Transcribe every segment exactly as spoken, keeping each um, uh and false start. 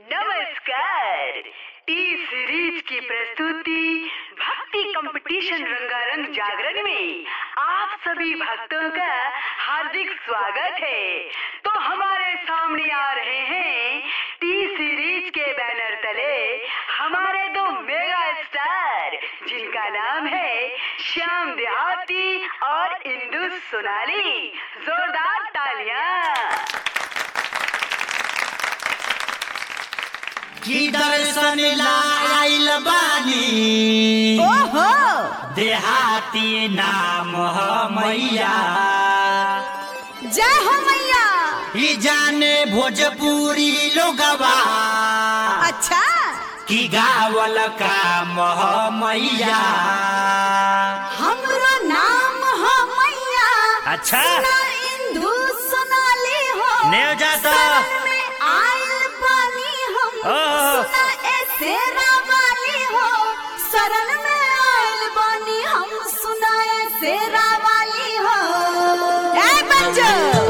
नमस्कार। T series की प्रस्तुति भक्ति कंपटीशन रंगारंग जागरण में आप सभी भक्तों का हार्दिक स्वागत है। तो हमारे सामने आ रहे हैं टी सीरीज के बैनर तले हमारे दो मेगा स्टार, जिनका नाम है श्याम देहाती और इंदु सोनाली। जोरदार तालियां। की दर्शन लाइल बानी ओहो देहाती नाम ह मैया। जय हो मैया। ई जाने भोजपुरी लोगवा अच्छा की गावल काम ह मैया। हमरो नाम हो मैया। अच्छा सुना इंदु सोनाली हो। नहीं जाता शरण में आइल बानी हम। ओह। सुना ऐसे रावाली हो। शरण में आइल बानी हम। सुना ऐसे रावाली हो। ए बंजो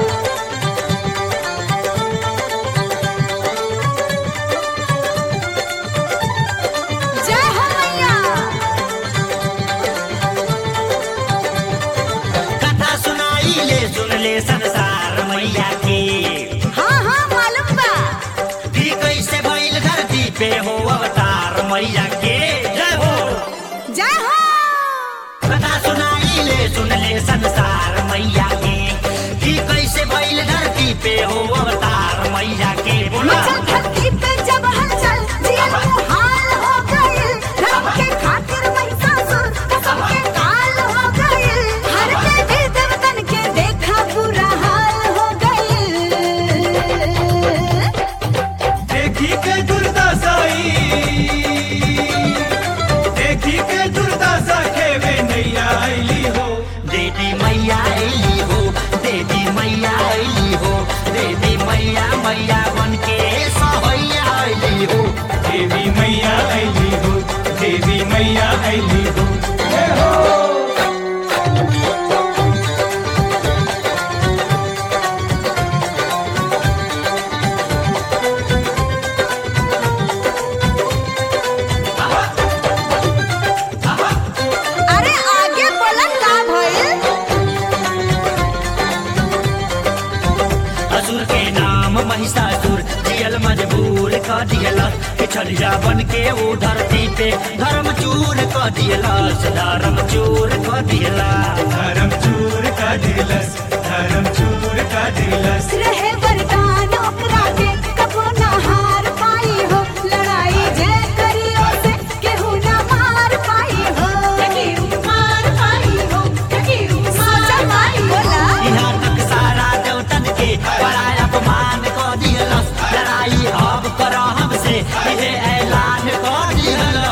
जय हो मैया। कथा सुनाई ले सुन ले संसार मैया के। हाँ हाँ मालूम बा। की कैसे भइल धरती पे हो अवतार मैया के। जय हो जय हो कथा सुनाई ले सुन ले संसार मैया के। की कैसे भइल धरती पे हो अवतार मैया के। बोला मचल धरती पे जब हलचल जियल मुहाल हो गइल। धर्म के खातिर महिषासुर कसम के काल हो गइल। हर देवी देवतन के देखा बुरा हाल हो गइल। देखी के दुर्दशाई देखी के दुर्दशा खेवे नैया आईली हो। देवी मैया आईली हो, देवी मैया आईली हो, देवी मैया मैया बन के सहैया आईली हो। देवी मैया आईली हो, देवी मैया आईली हो। हे हो अरे आगे बोला का भइल। असुर के नाम महिषासुर जियल मजबूर क दियला। छलिया बन के वो धरती पे धर्म चूर क दियला। धर्म चूर क दियला। धर्म चूर का दिलस, धर्म चूर का दिलस। रहे वरदान ओकरा के कबो ना हार पाई हो। लड़ाई जय करियो से केहू ना मार पाई हो। केहू मार पाई हो, केहू मार पाई बोला। यहाँ तक सारा देवतन के बड़ा अपमान क दियला। लड़ाई अब कर हमसे इहे ऐलान क दियला।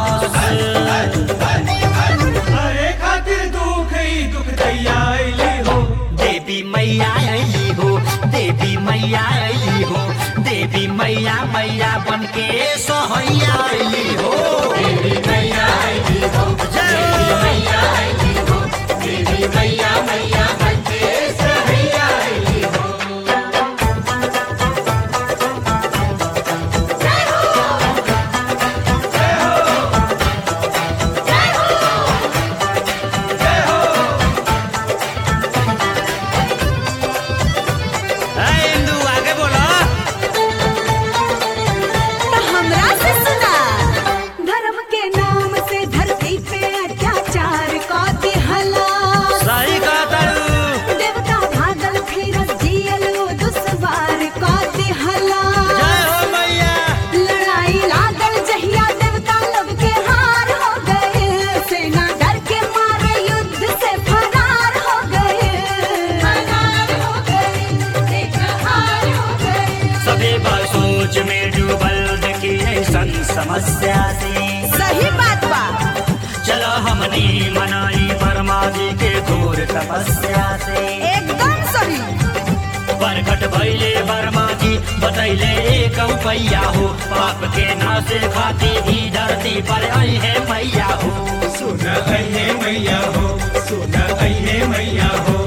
अरे खातिर दुख ही दुख दैया आईली हो। देवी मैया आईली हो, देवी मैया आईली हो, देवी मैया मैया बन के सहैया आईली हो। देवी मैया आईली हो, देवी मैया आईली हो, देवी मैया मैया बनके सहैया आईली हो। ऐ इंदु आगे बोलो। तो हमरा से सुना। धर्म के नाम से धरती पे अत्याचार का दिहला। सही कहा देवता भागल फिरत जियल दुश्वार का दिहला। जय हो मैया। लड़ाई लागल जहिया देवता लोग के हार हो गए। सेना डर के मारे युद्ध से फरार हो गए। फरार हो गए, देखा हार हो गए। सभी बार सोच में डूबल देखी ऐसन समस्या से। सही बात बा। चलो हमनी मनाई वर्मा जी के घोर तपस्या से। एकदम सही। प्रकट भइले वर्मा जी बतैले एक उपाया हो। पाप के नाश खाती भी धरती पर आई है मैया हो। सुन अहे मैया हो, सुन अहे मैया हो।